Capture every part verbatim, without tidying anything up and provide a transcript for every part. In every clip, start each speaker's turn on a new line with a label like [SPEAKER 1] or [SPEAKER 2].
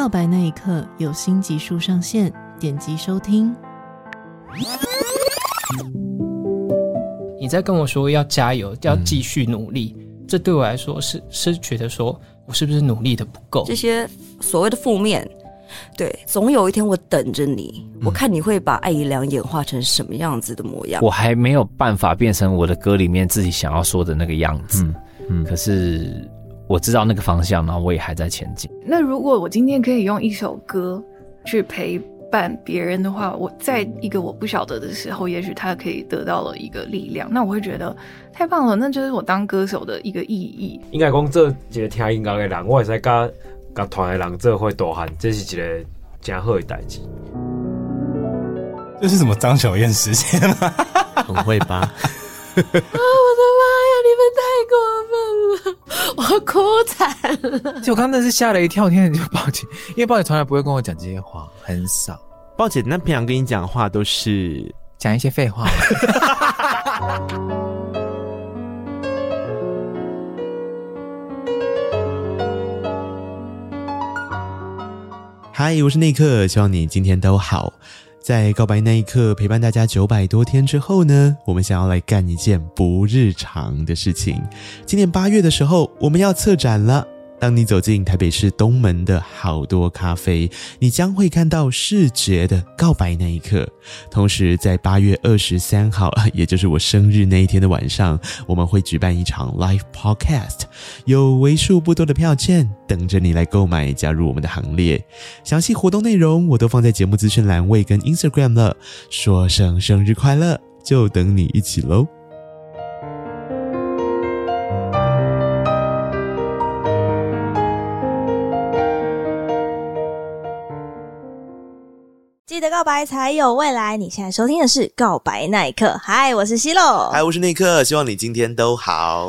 [SPEAKER 1] 告白那一刻有新集数上线，点击收听。
[SPEAKER 2] 你在跟我说要加油，要继续努力、嗯、这对我来说是是觉得说我是不是努力的不够，
[SPEAKER 3] 这些所谓的负面，对，总有一天我等着你、嗯、我看你会把艾怡良演化成什么样子的模样。
[SPEAKER 4] 我还没有办法变成我的歌里面自己想要说的那个样子、嗯嗯、可是我知道那个方向，然后我也还在前进。
[SPEAKER 5] 那如果我今天可以用一首歌去陪伴别人的话，我在一个我不晓得的时候，也许他可以得到了一个力量，那我会觉得太棒了，那就是我当歌手的一个意义。
[SPEAKER 6] 应该讲这一个听音乐的人，我会使跟跟团的人做伙大汉，这是一个真好的代志。
[SPEAKER 7] 这是什么张小燕时间吗？
[SPEAKER 4] 很会吧？
[SPEAKER 8] 啊，我的妈呀！你们太过分了，我哭惨了。
[SPEAKER 9] 就我刚刚真是吓了一跳，天哪！就抱姐，因为抱姐从来不会跟我讲这些话，很少。
[SPEAKER 10] 抱姐那平常跟你讲话都是
[SPEAKER 9] 讲一些废话。
[SPEAKER 10] 嗨，我是内克，希望你今天都好。在告白那一刻陪伴大家九百多天之后呢，我们想要来干一件不日常的事情。今年八月的时候，我们要策展了。当你走进台北市东门的好多咖啡，你将会看到视觉的告白那一刻。同时在八月二十三号，也就是我生日那一天的晚上，我们会举办一场 live podcast， 有为数不多的票券等着你来购买，加入我们的行列。详细活动内容我都放在节目资讯栏位跟 Instagram 了，说声生日快乐，就等你一起咯。
[SPEAKER 8] 记得告白才有未来。你现在收听的是告白那一刻。嗨，我是希洛。
[SPEAKER 10] 嗨，我是内克，希望你今天都好。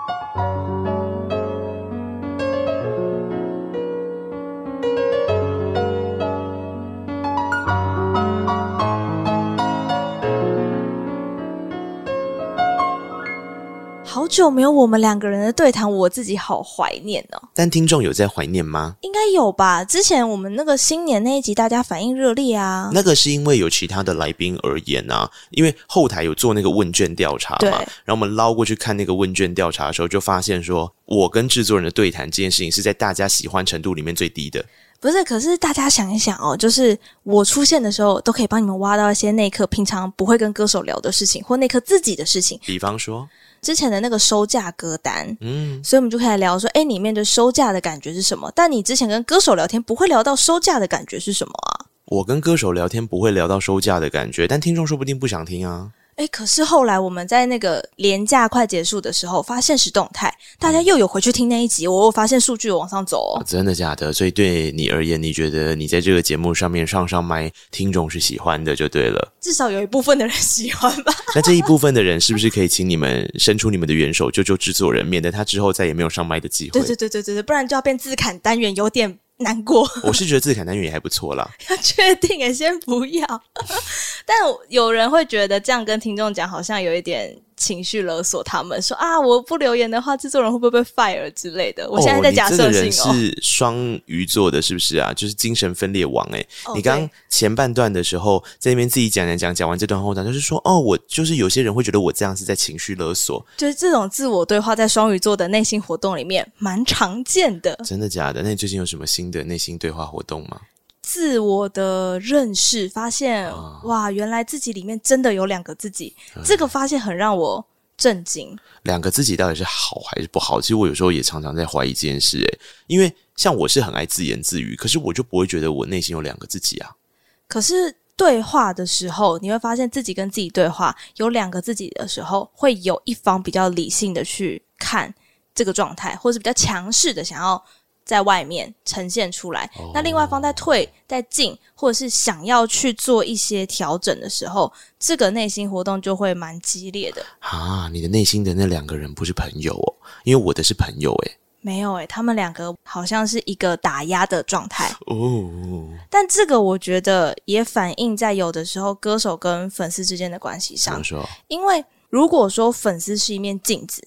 [SPEAKER 8] 好久没有我们两个人的对谈，我自己好怀念哦。
[SPEAKER 10] 但听众有在怀念吗？
[SPEAKER 8] 应该有吧，之前我们那个新年那一集大家反应热烈啊。
[SPEAKER 10] 那个是因为有其他的来宾而言啊，因为后台有做那个问卷调查嘛，然后我们捞过去看那个问卷调查的时候，就发现说我跟制作人的对谈这件事情是在大家喜欢程度里面最低的。
[SPEAKER 8] 不是，可是大家想一想哦，就是我出现的时候都可以帮你们挖到一些内克平常不会跟歌手聊的事情，或内克自己的事情。
[SPEAKER 10] 比方说
[SPEAKER 8] 之前的那个收价歌单，
[SPEAKER 10] 嗯，
[SPEAKER 8] 所以我们就可以来聊说，诶，里面的收价的感觉是什么？但你之前跟歌手聊天不会聊到收价的感觉是什么啊？
[SPEAKER 10] 我跟歌手聊天不会聊到收价的感觉，但听众说不定不想听啊。
[SPEAKER 8] 诶，可是后来我们在那个连假快结束的时候发现实动态，大家又有回去听那一集，我发现数据有往上走哦。
[SPEAKER 10] 哦，真的假的？所以对你而言，你觉得你在这个节目上面上上麦，听众是喜欢的就对了。
[SPEAKER 8] 至少有一部分的人喜欢吧。
[SPEAKER 10] 那这一部分的人是不是可以请你们伸出你们的援手，救救制作人，免得他之后再也没有上麦的机会？
[SPEAKER 8] 对对对对对，不然就要变自砍单元，有点难过。
[SPEAKER 10] 我是觉得自砍单元也还不错啦。
[SPEAKER 8] 要确定耶，先不要。但有人会觉得这样跟听众讲好像有一点情绪勒索，他们说啊，我不留言的话制作人会不会被 fire 之类的。我现在在假设性哦，
[SPEAKER 10] 你这个人是双鱼座的是不是啊？就是精神分裂王耶、哦、你刚前半段的时候在那边自己讲讲讲讲完这段后段就是说哦，我就是有些人会觉得我这样是在情绪勒索，
[SPEAKER 8] 就是这种自我对话在双鱼座的内心活动里面蛮常见的。
[SPEAKER 10] 真的假的？那你最近有什么新的内心对话活动吗？
[SPEAKER 8] 自我的认识，发现、哦、哇，原来自己里面真的有两个自己、嗯、这个发现很让我震惊。
[SPEAKER 10] 两个自己到底是好还是不好？其实我有时候也常常在怀疑这件事耶，因为像我是很爱自言自语，可是我就不会觉得我内心有两个自己啊。
[SPEAKER 8] 可是对话的时候，你会发现自己跟自己对话有两个自己的时候，会有一方比较理性的去看这个状态，或是比较强势的想要在外面呈现出来、哦、那另外一方在退在进，或者是想要去做一些调整的时候，这个内心活动就会蛮激烈的
[SPEAKER 10] 啊。你的内心的那两个人不是朋友哦，因为我的是朋友耶。
[SPEAKER 8] 没有耶，他们两个好像是一个打压的状态
[SPEAKER 10] 哦。
[SPEAKER 8] 但这个我觉得也反映在有的时候歌手跟粉丝之间的关系上。
[SPEAKER 10] 怎么说？
[SPEAKER 8] 因为如果说粉丝是一面镜子，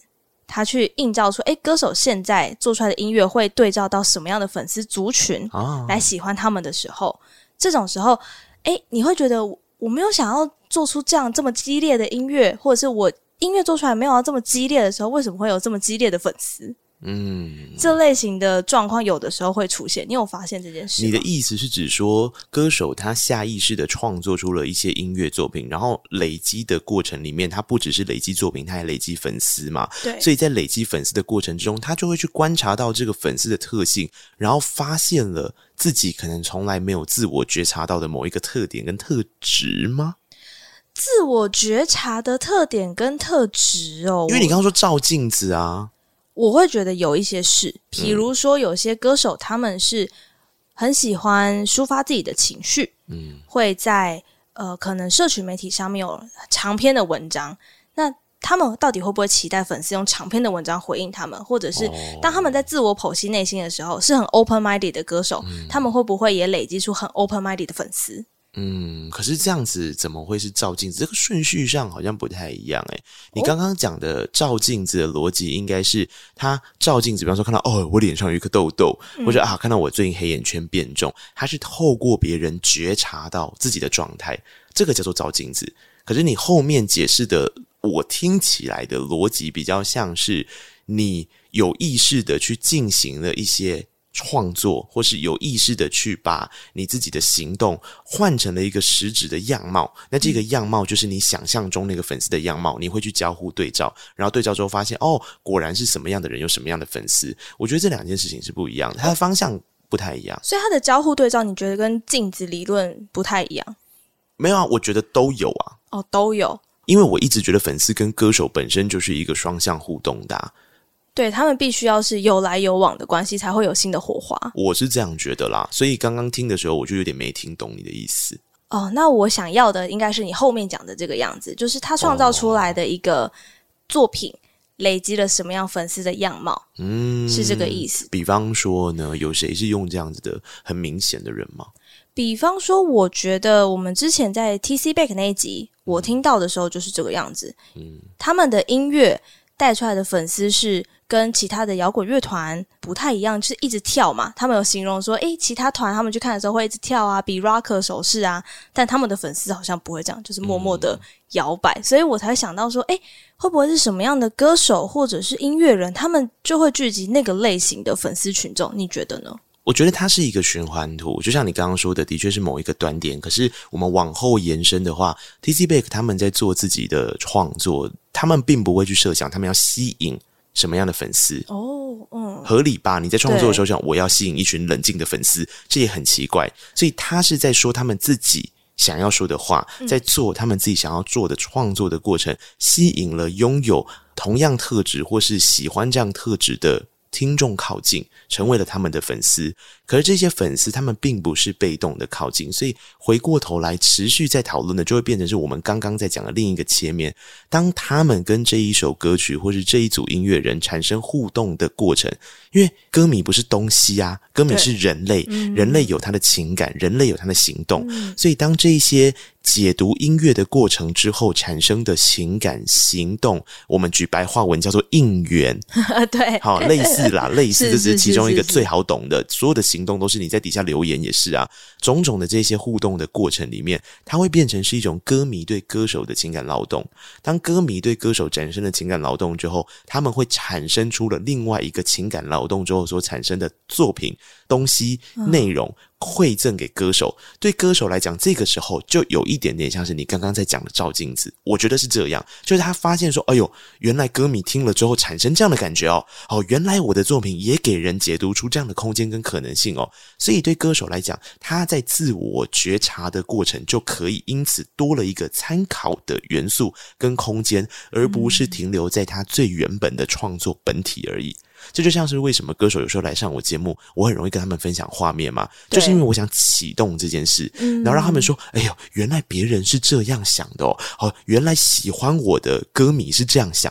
[SPEAKER 8] 他去映照出，诶，歌手现在做出来的音乐会对照到什么样的粉丝族群来喜欢他们的时候，这种时候，诶，你会觉得我没有想要做出这样这么激烈的音乐，或者是我音乐做出来没有要这么激烈的时候，为什么会有这么激烈的粉丝？嗯，这类型的状况有的时候会出现，你有发现这件事吗？
[SPEAKER 10] 你的意思是指说，歌手他下意识的创作出了一些音乐作品，然后累积的过程里面，他不只是累积作品，他还累积粉丝嘛？对。所以在累积粉丝的过程之中，他就会去观察到这个粉丝的特性，然后发现了自己可能从来没有自我觉察到的某一个特点跟特质吗？
[SPEAKER 8] 自我觉察的特点跟特质哦，
[SPEAKER 10] 因为你刚刚说照镜子啊。
[SPEAKER 8] 我会觉得有一些是，比如说有些歌手他们是很喜欢抒发自己的情绪，嗯，会在呃可能社群媒体上面有长篇的文章，那他们到底会不会期待粉丝用长篇的文章回应他们，或者是当他们在自我剖析内心的时候，是很 open minded 的歌手，嗯，他们会不会也累积出很 open minded 的粉丝？
[SPEAKER 10] 嗯，可是这样子怎么会是照镜子？这个顺序上好像不太一样诶。你刚刚讲的照镜子的逻辑应该是他照镜子，比方说看到哦我脸上有一颗痘痘，嗯，或者啊看到我最近黑眼圈变重，他是透过别人觉察到自己的状态，这个叫做照镜子。可是你后面解释的，我听起来的逻辑比较像是你有意识的去进行了一些创作，或是有意识的去把你自己的行动换成了一个实质的样貌，那这个样貌就是你想象中那个粉丝的样貌，你会去交互对照，然后对照之后发现哦，果然是什么样的人有什么样的粉丝。我觉得这两件事情是不一样的，它的方向不太一样。
[SPEAKER 8] 所以它的交互对照你觉得跟镜子理论不太一样？
[SPEAKER 10] 没有啊，我觉得都有啊。
[SPEAKER 8] 哦，都有。因
[SPEAKER 10] 为我一直觉得粉丝跟歌手本身就是一个双向互动的啊，
[SPEAKER 8] 对，他们必须要是有来有往的关系，才会有新的火花。
[SPEAKER 10] 我是这样觉得啦，所以刚刚听的时候，我就有点没听懂你的意思。
[SPEAKER 8] 哦，那我想要的应该是你后面讲的这个样子，就是他创造出来的一个作品，哦，累积了什么样粉丝的样貌，嗯，是这个意思。
[SPEAKER 10] 比方说呢，有谁是用这样子的很明显的人吗？
[SPEAKER 8] 比方说，我觉得我们之前在 T C Back 那一集，我听到的时候就是这个样子。嗯，他们的音乐带出来的粉丝是跟其他的摇滚乐团不太一样，就是一直跳嘛。他们有形容说，诶，其他团他们去看的时候会一直跳啊，比 rocker 手势啊，但他们的粉丝好像不会这样，就是默默的摇摆。嗯，所以我才想到说，诶，会不会是什么样的歌手或者是音乐人，他们就会聚集那个类型的粉丝群众？你觉得呢？
[SPEAKER 10] 我觉得它是一个循环图，就像你刚刚说的，的确是某一个端点。可是我们往后延伸的话 ，T C Back 他们在做自己的创作，他们并不会去设想他们要吸引什么样的粉丝。哦，嗯，合理吧？你在创作的时候想我要吸引一群冷静的粉丝，这也很奇怪。所以他是在说他们自己想要说的话，在做他们自己想要做的创作的过程，吸引了拥有同样特质或是喜欢这样特质的听众靠近，成为了他们的粉丝。可是这些粉丝他们并不是被动的靠近，所以回过头来持续在讨论的就会变成是我们刚刚在讲的另一个切面。当他们跟这一首歌曲或是这一组音乐人产生互动的过程，因为歌迷不是东西啊，歌迷是人类，人类有他的情感，人类有他的行动，嗯，所以当这一些解读音乐的过程之后产生的情感行动，我们举白话文叫做应援。
[SPEAKER 8] 对，
[SPEAKER 10] 好，类似啦，类似，这只是其中一个最好懂的。所有的行动都是你在底下留言也是啊，种种的这些互动的过程里面，它会变成是一种歌迷对歌手的情感劳动。当歌迷对歌手产生了情感劳动之后，他们会产生出了另外一个情感劳动之后所产生的作品、东西、内容，馈赠给歌手。对歌手来讲，这个时候就有一点点像是你刚刚在讲的照镜子，我觉得是这样，就是他发现说，哎呦，原来歌迷听了之后产生这样的感觉哦，哦，原来我的作品也给人解读出这样的空间跟可能性哦。所以对歌手来讲，他在自我觉察的过程就可以因此多了一个参考的元素跟空间，而不是停留在他最原本的创作本体而已。这就像是为什么歌手有时候来上我节目，我很容易跟他们分享画面嘛，就是因为我想启动这件事，然后让他们说，哎呦，原来别人是这样想的哦，哦，原来喜欢我的歌迷是这样想的哦。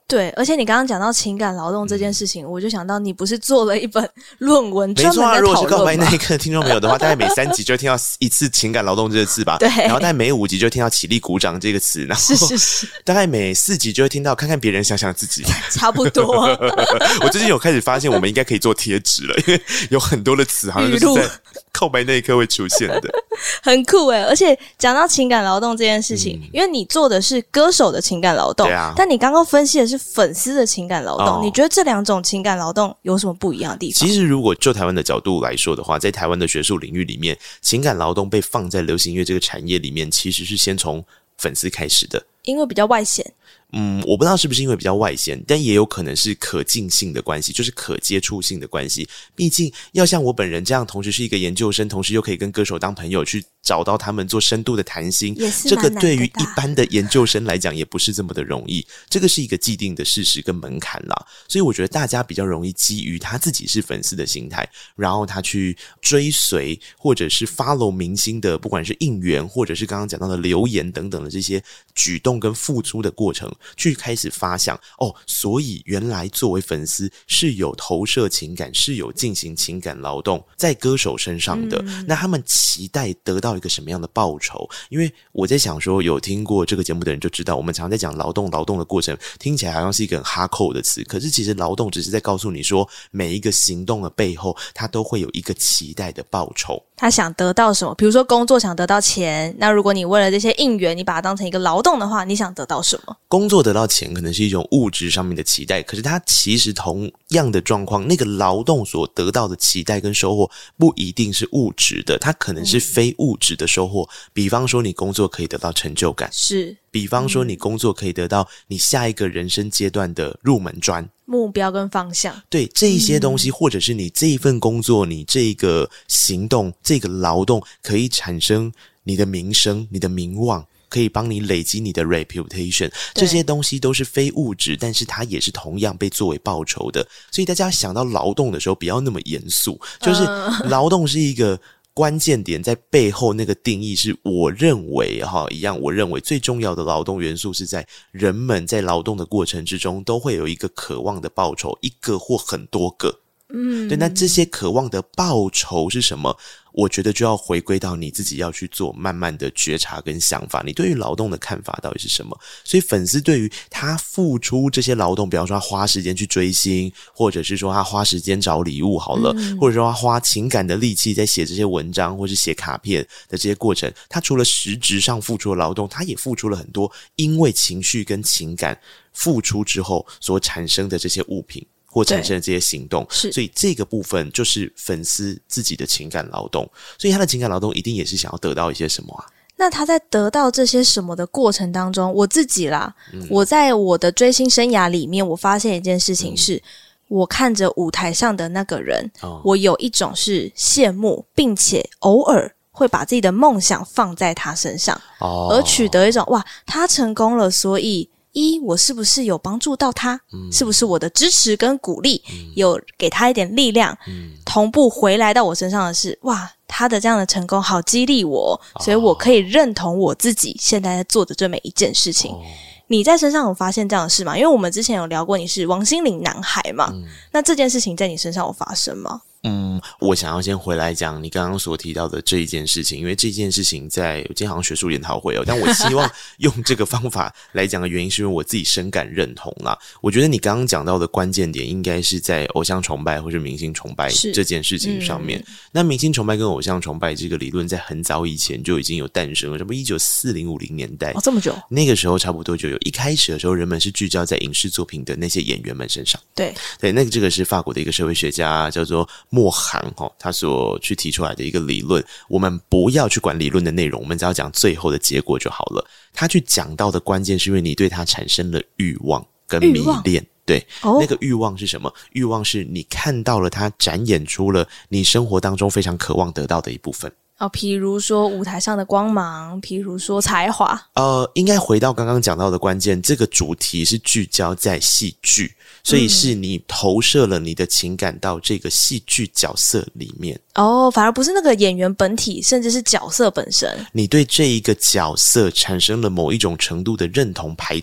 [SPEAKER 8] 对，而且你刚刚讲到情感劳动这件事情，嗯、我就想到你不是做了一本论文专门在讨论吗？
[SPEAKER 10] 没错啊，如果是告白那一刻听众朋友的话，大概每三集就会听到一次情感劳动这个字吧。
[SPEAKER 8] 对，
[SPEAKER 10] 然后大概每五集就会听到起立鼓掌这个词，然后
[SPEAKER 8] 是是是，
[SPEAKER 10] 大概每四集就会听到看看别人想想自己，
[SPEAKER 8] 差不多。
[SPEAKER 10] 我最近有开始发现，我们应该可以做贴纸了，因为有很多的词好像就是在告白那一刻会出现的，
[SPEAKER 8] 很酷诶。而且讲到情感劳动这件事情，嗯、因为你做的是歌手的情感劳动，
[SPEAKER 10] 对啊，
[SPEAKER 8] 但你刚刚分析的是粉丝的情感劳动，
[SPEAKER 10] 哦、
[SPEAKER 8] 你觉得这两种情感劳动有什么不一样的地方？
[SPEAKER 10] 其实如果就台湾的角度来说的话，在台湾的学术领域里面，情感劳动被放在流行乐这个产业里面，其实是先从粉丝开始的，
[SPEAKER 8] 因为比较外显。
[SPEAKER 10] 嗯，我不知道是不是因为比较外显，但也有可能是可近性的关系，就是可接触性的关系。毕竟要像我本人这样，同时是一个研究生，同时又可以跟歌手当朋友，去找到他们做深度的谈心，这个对于一般的研究生来讲也不是这么的容易，这个是一个既定的事实跟门槛啦。所以我觉得大家比较容易基于他自己是粉丝的心态，然后他去追随或者是 follow 明星的，不管是应援或者是刚刚讲到的留言等等的这些举动跟付出的过程，去开始发想哦，所以原来作为粉丝是有投射情感，是有进行情感劳动在歌手身上的，嗯、那他们期待得到一个什么样的报酬？因为我在想说，有听过这个节目的人就知道，我们常常在讲劳动劳动的过程，听起来好像是一个很哈扣的词，可是其实劳动只是在告诉你说，每一个行动的背后，它都会有一个期待的报酬。
[SPEAKER 8] 他想得到什么？比如说工作想得到钱，那如果你为了这些应援，你把它当成一个劳动的话，你想得到什么？
[SPEAKER 10] 工作得到钱可能是一种物质上面的期待，可是它其实同样的状况，那个劳动所得到的期待跟收获不一定是物质的，它可能是非物质的收获。嗯、比方说你工作可以得到成就感，
[SPEAKER 8] 是；
[SPEAKER 10] 比方说你工作可以得到你下一个人生阶段的入门砖。
[SPEAKER 8] 目标跟方向，
[SPEAKER 10] 对这一些东西，嗯、或者是你这一份工作，你这个行动，这个劳动可以产生你的名声、你的名望，可以帮你累积你的 reputation， 这些东西都是非物质，但是它也是同样被作为报酬的。所以大家想到劳动的时候，不要那么严肃，就是劳动是一个关键点，在背后那个定义是我认为哈一样，我认为最重要的劳动元素是在人们在劳动的过程之中都会有一个渴望的报酬，一个或很多个。嗯，对，那这些渴望的报酬是什么？我觉得就要回归到你自己要去做慢慢的觉察跟想法，你对于劳动的看法到底是什么？所以粉丝对于他付出这些劳动，比方说他花时间去追星，或者是说他花时间找礼物好了，嗯、或者说他花情感的力气在写这些文章或是写卡片的这些过程，他除了实质上付出的劳动，他也付出了很多因为情绪跟情感付出之后所产生的这些物品或产生的这些行动，所以这个部分就是粉丝自己的情感劳动，所以他的情感劳动一定也是想要得到一些什么啊？
[SPEAKER 8] 那他在得到这些什么的过程当中，我自己啦，嗯、我在我的追星生涯里面，我发现一件事情是，嗯、我看着舞台上的那个人，哦、我有一种是羡慕，并且偶尔会把自己的梦想放在他身上，哦、而取得一种哇，他成功了，所以一，我是不是有帮助到他？嗯、是不是我的支持跟鼓励，嗯、有给他一点力量？嗯、同步回来到我身上的是，哇，他的这样的成功好激励我，哦、所以我可以认同我自己现在在做的这每一件事情。哦、你在身上有发现这样的事吗？因为我们之前有聊过你是王心凌男孩嘛，嗯、那这件事情在你身上有发生吗？
[SPEAKER 10] 嗯，我想要先回来讲你刚刚所提到的这一件事情，因为这件事情在我今天好像学术研讨会哦，但我希望用这个方法来讲的原因是因为我自己深感认同啦。我觉得你刚刚讲到的关键点应该是在偶像崇拜或是明星崇拜这件事情上面。嗯、那明星崇拜跟偶像崇拜这个理论在很早以前就已经有诞生了，什么一九四零五零年代
[SPEAKER 8] 哦，这么久？
[SPEAKER 10] 那个时候差不多就有。一开始的时候，人们是聚焦在影视作品的那些演员们身上。
[SPEAKER 8] 对
[SPEAKER 10] 对，那个这个是法国的一个社会学家叫做莫杭他所去提出来的一个理论，我们不要去管理论的内容，我们只要讲最后的结果就好了。他去讲到的关键是因为你对他产生了欲望跟迷恋。对，哦、那个欲望是什么？欲望是你看到了他展演出了你生活当中非常渴望得到的一部分。
[SPEAKER 8] 哦，比如说舞台上的光芒，比如说才华。
[SPEAKER 10] 呃，应该回到刚刚讲到的关键，这个主题是聚焦在戏剧，所以是你投射了你的情感到这个戏剧角色里面。
[SPEAKER 8] 哦，反而不是那个演员本体，甚至是角色本身。
[SPEAKER 10] 你对这一个角色产生了某一种程度的认同、排斥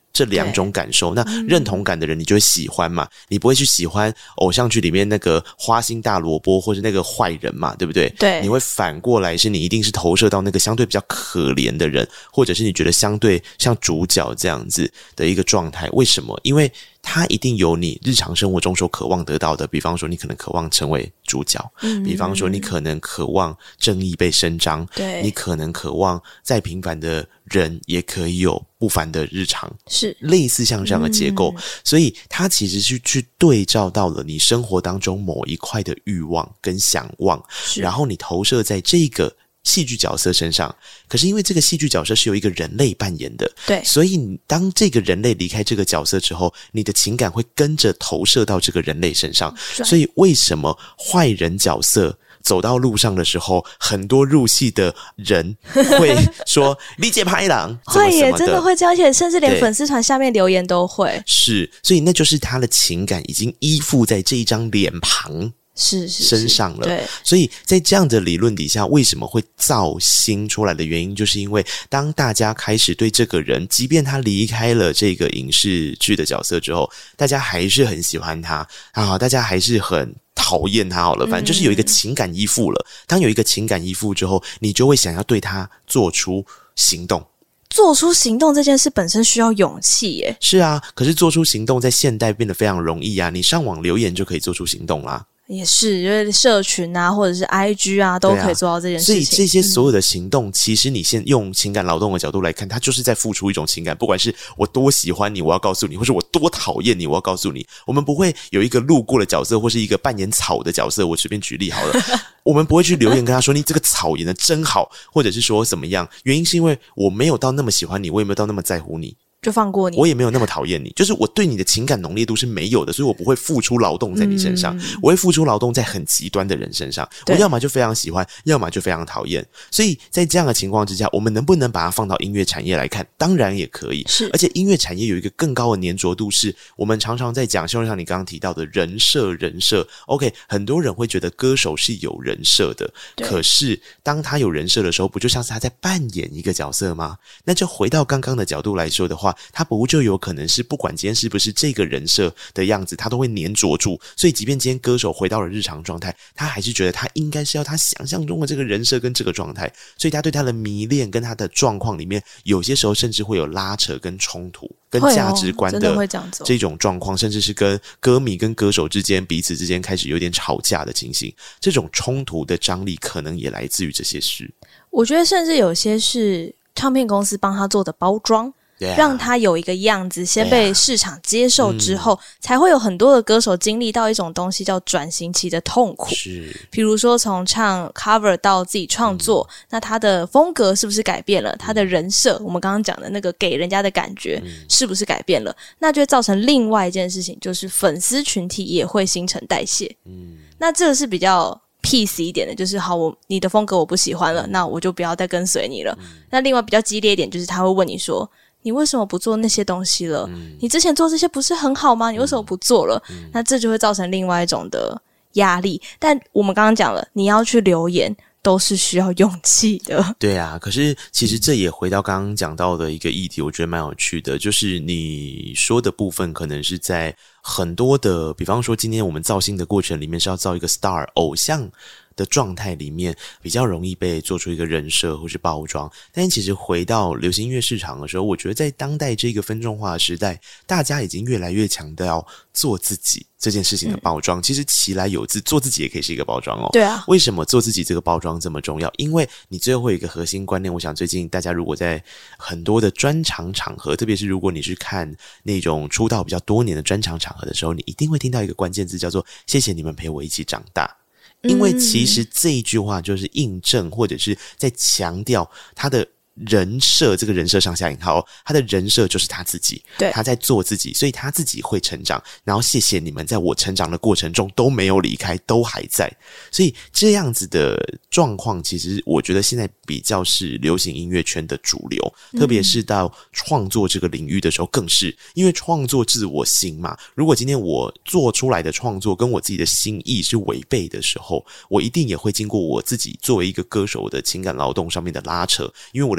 [SPEAKER 10] 这两种感受，那认同感的人你就会喜欢嘛，你不会去喜欢偶像剧里面那个花心大萝卜或者那个坏人嘛，对不对？
[SPEAKER 8] 对，
[SPEAKER 10] 你会反过来是你一定是投射到那个相对比较可怜的人，或者是你觉得相对像主角这样子的一个状态。为什么？因为他一定有你日常生活中所渴望得到的，比方说你可能渴望成为主角，嗯，比方说你可能渴望正义被伸张，
[SPEAKER 8] 对，
[SPEAKER 10] 你可能渴望再平凡的人也可以有不凡的日常，
[SPEAKER 8] 是
[SPEAKER 10] 类似像这样的结构，嗯，所以它其实是去对照到了你生活当中某一块的欲望跟想望，然后你投射在这个戏剧角色身上。可是因为这个戏剧角色是由一个人类扮演的，
[SPEAKER 8] 对，
[SPEAKER 10] 所以你当这个人类离开这个角色之后，你的情感会跟着投射到这个人类身上。所以为什么坏人角色走到路上的时候，很多入戏的人会说理解拍郎，
[SPEAKER 8] 会耶，真的会这样，而且甚至连粉丝团下面留言都会。
[SPEAKER 10] 是，所以那就是他的情感已经依附在这一张脸庞
[SPEAKER 8] 是是
[SPEAKER 10] 身上了，
[SPEAKER 8] 对，
[SPEAKER 10] 所以在这样的理论底下，为什么会造星出来的原因，就是因为当大家开始对这个人，即便他离开了这个影视剧的角色之后，大家还是很喜欢他啊，大家还是很讨厌他好了，反正就是有一个情感依附了。当有一个情感依附之后，你就会想要对他做出行动。
[SPEAKER 8] 做出行动这件事本身需要勇气耶。
[SPEAKER 10] 是啊，可是做出行动在现代变得非常容易啊，你上网留言就可以做出行动啦。
[SPEAKER 8] 也是，因为社群啊，或者是 I G 啊，都可以做到这件事情。
[SPEAKER 10] 所以这些所有的行动，嗯，其实你先用情感劳动的角度来看，它就是在付出一种情感，不管是我多喜欢你，我要告诉你，或是我多讨厌你，我要告诉你。我们不会有一个路过的角色，或是一个扮演草的角色，我随便举例好了，我们不会去留言跟他说你这个草演得真好，或者是说怎么样。原因是因为我没有到那么喜欢你，我也没有到那么在乎你。
[SPEAKER 8] 就放过你，
[SPEAKER 10] 我也没有那么讨厌你，就是我对你的情感浓烈度是没有的，所以我不会付出劳动在你身上，嗯，我会付出劳动在很极端的人身上，我要么就非常喜欢，要么就非常讨厌。所以在这样的情况之下，我们能不能把它放到音乐产业来看？当然也可以，
[SPEAKER 8] 是。
[SPEAKER 10] 而且音乐产业有一个更高的粘着度，是我们常常在讲，就像你刚刚提到的人设，人设 OK， 很多人会觉得歌手是有人设的，可是当他有人设的时候，不就像是他在扮演一个角色吗？那就回到刚刚的角度来说的话，他不就有可能是不管今天是不是这个人设的样子，他都会黏着住。所以即便今天歌手回到了日常状态，他还是觉得他应该是要他想象中的这个人设跟这个状态，所以他对他的迷恋跟他的状况里面，有些时候甚至会有拉扯跟冲突，跟价值观的这种状况，甚至是跟歌迷跟歌手之间彼此之间开始有点吵架的情形。这种冲突的张力可能也来自于这些事。
[SPEAKER 8] 我觉得甚至有些是唱片公司帮他做的包装，让他有一个样子，先被市场接受之后，啊嗯，才会有很多的歌手经历到一种东西叫转型期的痛苦。
[SPEAKER 10] 是，
[SPEAKER 8] 比如说从唱 cover 到自己创作，嗯，那他的风格是不是改变了？他的人设，我们刚刚讲的那个给人家的感觉，嗯，是不是改变了？那就会造成另外一件事情，就是粉丝群体也会新陈代谢。嗯，那这个是比较peace 一点的，就是好，我你的风格我不喜欢了，那我就不要再跟随你了。嗯，那另外比较激烈一点，就是他会问你说，你为什么不做那些东西了？嗯，你之前做这些不是很好吗？你为什么不做了？嗯，那这就会造成另外一种的压力。但我们刚刚讲了，你要去留言都是需要勇气的。
[SPEAKER 10] 对啊，可是其实这也回到刚刚讲到的一个议题，我觉得蛮有趣的，就是你说的部分可能是在很多的，比方说今天我们造星的过程里面是要造一个 star 偶像的状态里面，比较容易被做出一个人设或是包装。但是其实回到流行音乐市场的时候，我觉得在当代这个分众化的时代，大家已经越来越强调做自己这件事情的包装。嗯，其实其来有自，做自己也可以是一个包装哦。
[SPEAKER 8] 对啊，
[SPEAKER 10] 为什么做自己这个包装这么重要？因为你最后会有一个核心观念，我想最近大家如果在很多的专场场合，特别是如果你去看那种出道比较多年的专场场合的时候，你一定会听到一个关键字，叫做谢谢你们陪我一起长大。因为其实这一句话就是印证或者是在强调他的人设，这个人设上下引号，他的人设就是他自己，
[SPEAKER 8] 对，
[SPEAKER 10] 他在做自己，所以他自己会成长。然后谢谢你们在我成长的过程中都没有离开，都还在。所以这样子的状况，其实我觉得现在比较是流行音乐圈的主流，特别是到创作这个领域的时候更是，因为创作自我心嘛。如果今天我做出来的创作跟我自己的心意是违背的时候，我一定也会经过我自己作为一个歌手的情感劳动上面的拉扯，因为我的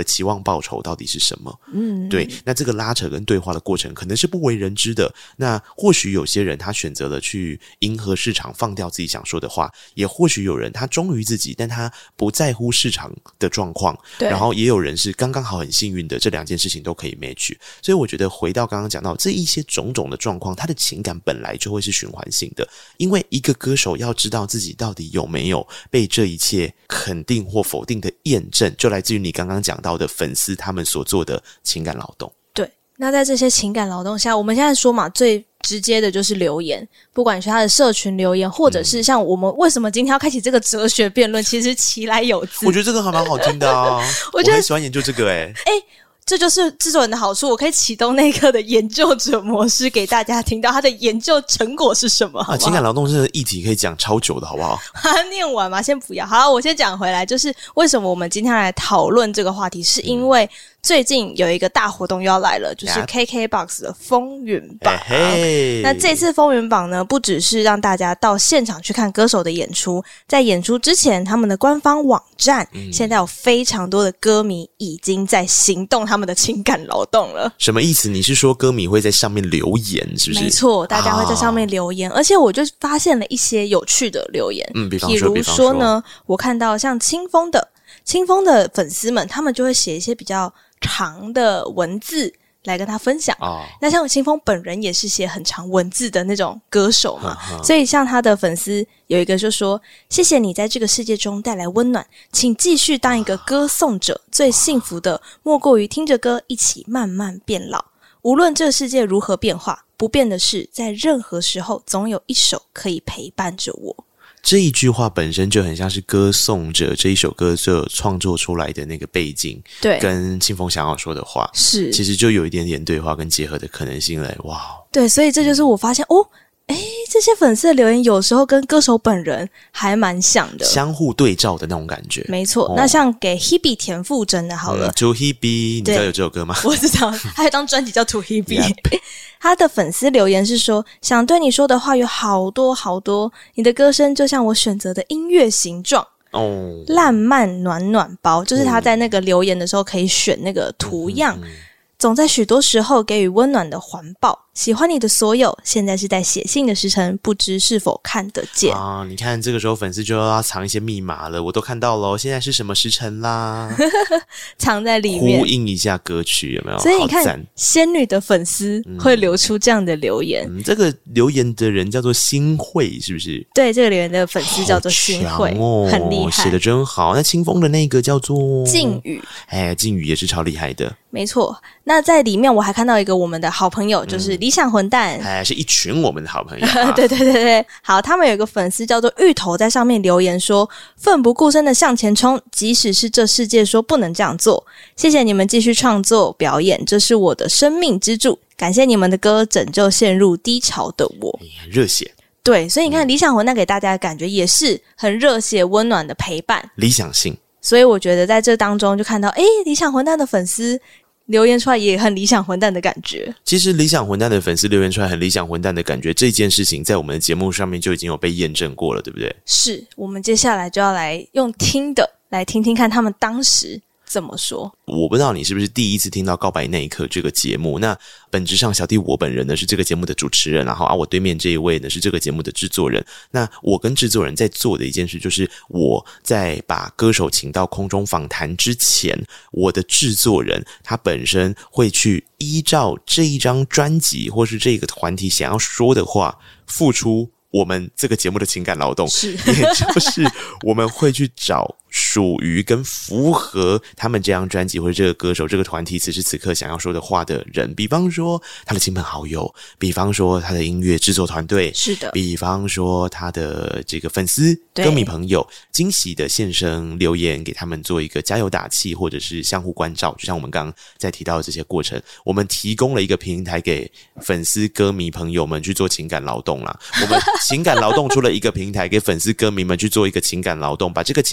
[SPEAKER 10] 期望报酬到底是什么。
[SPEAKER 8] 嗯，
[SPEAKER 10] 对，那这个拉扯跟对话的过程可能是不为人知的。那或许有些人他选择了去迎合市场，放掉自己想说的话，也或许有人他忠于自己，但他不在乎市场的状况，然后也有人是刚刚好很幸运的，这两件事情都可以 match。 所以我觉得回到刚刚讲到这一些种种的状况，他的情感本来就会是循环性的，因为一个歌手要知道自己到底有没有被这一切肯定或否定的验证，就来自于你刚刚讲到的粉丝他们所做的情感劳动。
[SPEAKER 8] 对，那在这些情感劳动下，我们现在说嘛，最直接的就是留言，不管是他的社群留言，或者是像我们为什么今天要开启这个哲学辩论，其实其来有自。
[SPEAKER 10] 我觉得这个还蛮好听的啊我, 我很喜欢研究这个诶、欸
[SPEAKER 8] 欸这就是制作人的好处，我可以启动那个的研究者模式给大家听到他的研究成果是什么好不好？
[SPEAKER 10] 啊，情感劳动这个议题可以讲超久的好不好？
[SPEAKER 8] 哈，念完吗？先不要。好，我先讲回来，就是为什么我们今天来讨论这个话题，是因为最近有一个大活动要来了，就是 K K B O X 的风云榜、啊
[SPEAKER 10] 欸、
[SPEAKER 8] 那这次风云榜呢，不只是让大家到现场去看歌手的演出，在演出之前他们的官方网站、嗯、现在有非常多的歌迷已经在行动他们的情感劳动了。
[SPEAKER 10] 什么意思？你是说歌迷会在上面留言是不是？
[SPEAKER 8] 没错，大家会在上面留言、啊、而且我就发现了一些有趣的留言，
[SPEAKER 10] 嗯，比方
[SPEAKER 8] 说比如说呢，我看到像清风的清风的粉丝们，他们就会写一些比较长的文字来跟他分享、哦、那像清风本人也是写很长文字的那种歌手嘛，呵呵所以像他的粉丝有一个就说，谢谢你在这个世界中带来温暖，请继续当一个歌颂者，最幸福的莫过于听着歌一起慢慢变老，无论这世界如何变化，不变的是在任何时候总有一首可以陪伴着我。
[SPEAKER 10] 这一句话本身就很像是歌颂者这一首歌所创作出来的那个背景，
[SPEAKER 8] 对，
[SPEAKER 10] 跟清风想要说的话
[SPEAKER 8] 是，
[SPEAKER 10] 其实就有一点点对话跟结合的可能性了。哇，对，
[SPEAKER 8] 所以这就是我发现、嗯、哦，诶，这些粉丝的留言有时候跟歌手本人还蛮像的，
[SPEAKER 10] 相互对照的那种感觉。
[SPEAKER 8] 没错、哦、那像给 Hebe 田馥甄的好了、嗯、
[SPEAKER 10] To Hebe， 你知道有这首歌吗？
[SPEAKER 8] 我知道，还有一张专辑叫 To Hebe 他的粉丝留言是说，想对你说的话有好多好多，你的歌声就像我选择的音乐形状哦，烂漫暖暖包，就是他在那个留言的时候可以选那个图样、嗯嗯嗯总在许多时候给予温暖的环抱，喜欢你的所有，现在是在写信的时辰，不知是否看得见
[SPEAKER 10] 啊？你看这个时候粉丝就要藏一些密码了，我都看到了，现在是什么时辰啦？
[SPEAKER 8] 藏在里面，
[SPEAKER 10] 呼应一下歌曲有没有？
[SPEAKER 8] 所以你看，仙女的粉丝会留出这样的留言、
[SPEAKER 10] 嗯嗯。这个留言的人叫做新慧，是不是？
[SPEAKER 8] 对，这个留言的粉丝叫做新慧，
[SPEAKER 10] 哦、
[SPEAKER 8] 很厉害，
[SPEAKER 10] 写得真好。那清风的那个叫做
[SPEAKER 8] 靖宇，
[SPEAKER 10] 哎，靖宇也是超厉害的。
[SPEAKER 8] 没错，那在里面我还看到一个我们的好朋友，就是理想混蛋，
[SPEAKER 10] 哎、嗯，是一群我们的好朋友、啊。
[SPEAKER 8] 对对对对，好，他们有一个粉丝叫做芋头，在上面留言说：“奋不顾身的向前冲，即使是这世界说不能这样做。谢谢你们继续创作表演，这是我的生命支柱。感谢你们的歌拯救陷入低潮的我。”
[SPEAKER 10] 热血。
[SPEAKER 8] 对，所以你看，理想混蛋给大家的感觉也是很热血、温暖的陪伴，
[SPEAKER 10] 理想性。
[SPEAKER 8] 所以我觉得在这当中就看到，诶，理想混蛋的粉丝留言出来也很理想混蛋的感觉。
[SPEAKER 10] 其实理想混蛋的粉丝留言出来很理想混蛋的感觉，这件事情在我们的节目上面就已经有被验证过了，对不对？
[SPEAKER 8] 是，我们接下来就要来用听的来听听看他们当时怎么说。
[SPEAKER 10] 我不知道你是不是第一次听到告白那一刻这个节目，那本质上小弟我本人呢是这个节目的主持人，然后啊我对面这一位呢是这个节目的制作人。那我跟制作人在做的一件事，就是我在把歌手请到空中访谈之前，我的制作人他本身会去依照这一张专辑或是这个团体想要说的话，付出我们这个节目的情感劳动，
[SPEAKER 8] 是，
[SPEAKER 10] 也就是我们会去找属于跟符合他们这张专辑或者这个歌手这个团体此时此刻想要说的话的人，比方说他的亲朋好友，比方说他的音乐制作团队，
[SPEAKER 8] 是的，
[SPEAKER 10] 比方说他的这个粉丝歌迷朋友，惊喜的现身留言给他们做一个加油打气或者是相互关照，就像我们刚刚在提到的这些过程，我们提供了一个平台给粉丝歌迷朋友们去做情感劳动啦。我们情感劳动出了一个平台给粉丝歌迷们去做一个情感劳动，把这个情感劳动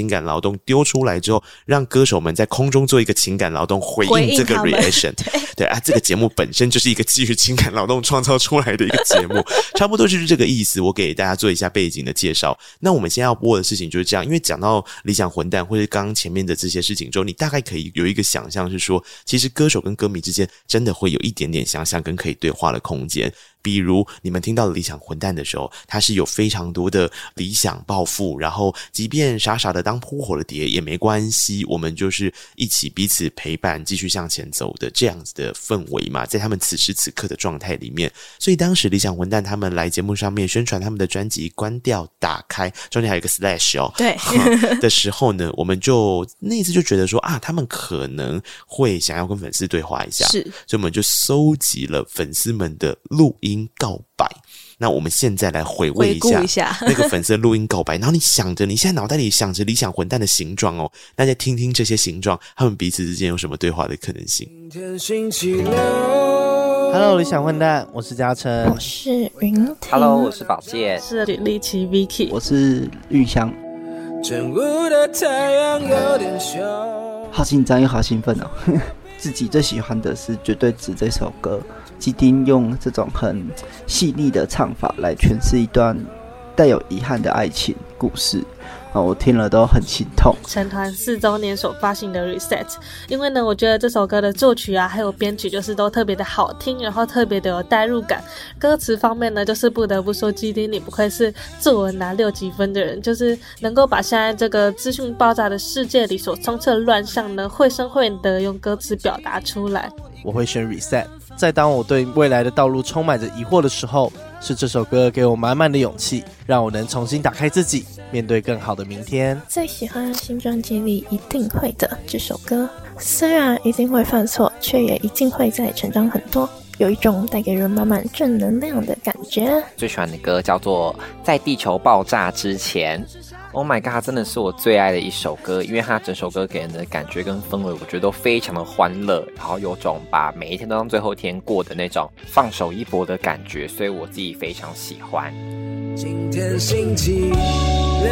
[SPEAKER 10] 动丢出来之后，让歌手们在空中做一个情感劳动回应这个 reaction。 对, 对啊，这个节目本身就是一个基于情感劳动创造出来的一个节目，差不多就是这个意思。我给大家做一下背景的介绍。那我们现在要播的事情就是这样，因为讲到理想混蛋或者刚刚前面的这些事情之后，你大概可以有一个想象是说，其实歌手跟歌迷之间真的会有一点点想象跟可以对话的空间。比如你们听到理想混蛋的时候，它是有非常多的理想抱负，然后即便傻傻的当扑火的蝶也没关系，我们就是一起彼此陪伴继续向前走的这样子的氛围嘛，在他们此时此刻的状态里面。所以当时理想混蛋他们来节目上面宣传他们的专辑关掉打开，中间还有一个 slash 哦，
[SPEAKER 8] 对
[SPEAKER 10] 的时候呢，我们就那一次就觉得说啊，他们可能会想要跟粉丝对话一下，
[SPEAKER 8] 是，
[SPEAKER 10] 所以我们就搜集了粉丝们的录音告白。那我们现在来回味一下,
[SPEAKER 8] 一下
[SPEAKER 10] 那个粉丝的录音告白，然后你想着你现在脑袋里想着理想混蛋的形状哦，大家听听这些形状，他们彼此之间有什么对话的可能性。
[SPEAKER 11] Hello， 理想混蛋，我是嘉诚，
[SPEAKER 12] 我是云婷
[SPEAKER 13] ，Hello， 我是宝健，
[SPEAKER 12] 是许立奇 Vicky，
[SPEAKER 14] 我是玉香。
[SPEAKER 15] 正午的太阳有点凶，
[SPEAKER 14] 好紧张又好兴奋哦。自己最喜欢的是《绝对值》这首歌，基丁用这种很细腻的唱法来诠释一段带有遗憾的爱情故事。我听了都很心痛。
[SPEAKER 12] 成团四周年所发行的 Reset， 因为呢我觉得这首歌的作曲啊还有编曲就是都特别的好听，然后特别的有代入感。歌词方面呢就是不得不说基丁你不愧是作文拿六几分的人，就是能够把现在这个资讯爆炸的世界里所充斥的乱象呢绘声绘影的用歌词表达出来。
[SPEAKER 11] 我会选 Reset， 在当我对未来的道路充满着疑惑的时候，是这首歌给我满满的勇气，让我能重新打开自己，面对更好的明天。
[SPEAKER 12] 最喜欢新专辑里一定会的这首歌，虽然一定会犯错，却也一定会再成长很多，有一种带给人满满正能量的感觉。
[SPEAKER 13] 最喜欢的歌叫做在地球爆炸之前。Oh my god， 真的是我最爱的一首歌，因为它整首歌给人的感觉跟氛围我觉得都非常的欢乐，然后有种把每一天都当最后一天过的那种放手一搏的感觉，所以我自己非常喜欢。
[SPEAKER 15] 今天星期六、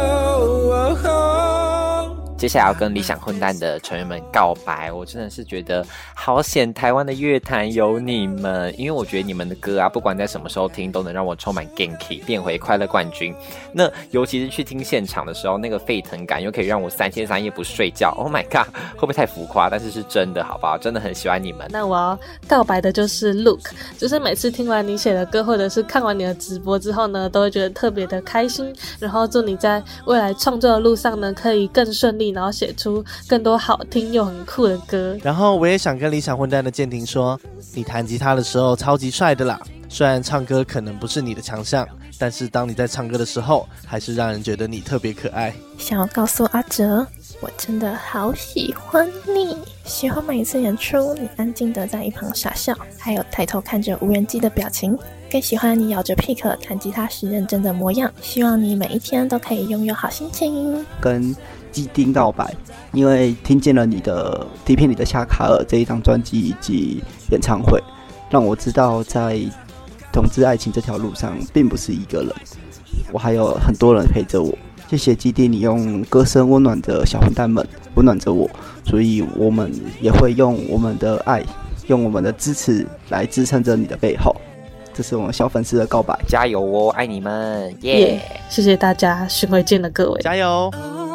[SPEAKER 15] 哦，
[SPEAKER 13] 接下来要跟理想混蛋的成员们告白，我真的是觉得好险台湾的乐坛有你们，因为我觉得你们的歌啊不管在什么时候听都能让我充满 Genki 变回快乐冠军。那尤其是去听现场的时候，那个沸腾感又可以让我三天三夜不睡觉。 Oh my god， 会不会太浮夸？但是是真的好不好？真的很喜欢你们。
[SPEAKER 12] 那我要告白的就是 Look， 就是每次听完你写的歌或者是看完你的直播之后呢，都会觉得特别的开心，然后祝你在未来创作的路上呢可以更顺利，然后写出更多好听又很酷的歌。
[SPEAKER 11] 然后我也想跟理想混蛋的建廷说，你弹吉他的时候超级帅的啦，虽然唱歌可能不是你的强项，但是当你在唱歌的时候还是让人觉得你特别可爱。
[SPEAKER 12] 想要告诉阿哲，我真的好喜欢你，喜欢每一次演出你安静的在一旁傻笑，还有抬头看着无人机的表情，更喜欢你咬着 pick 弹吉他时认真的模样，希望你每一天都可以拥有好心情。
[SPEAKER 14] 跟基丁告白，因为听见了你的底片里的夏卡尔这一张专辑以及演唱会，让我知道在同志爱情这条路上并不是一个人，我还有很多人陪着我。谢谢基丁，你用歌声温暖着小混蛋们，温暖着我，所以我们也会用我们的爱，用我们的支持来支撑着你的背后。这是我们小粉丝的告白，
[SPEAKER 13] 加油哦，爱你们，耶、
[SPEAKER 12] yeah ！谢谢大家，巡回见了各位，
[SPEAKER 11] 加油！